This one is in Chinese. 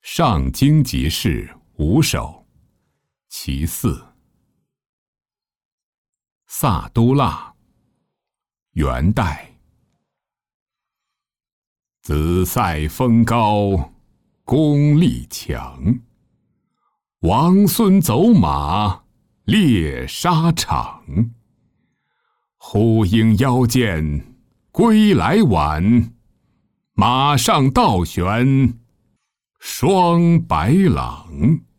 上京即事五首其四。萨都腊，元代。子塞风高，功力强。王孙走马，猎沙场。呼应腰间，归来晚。马上倒悬，双白狼。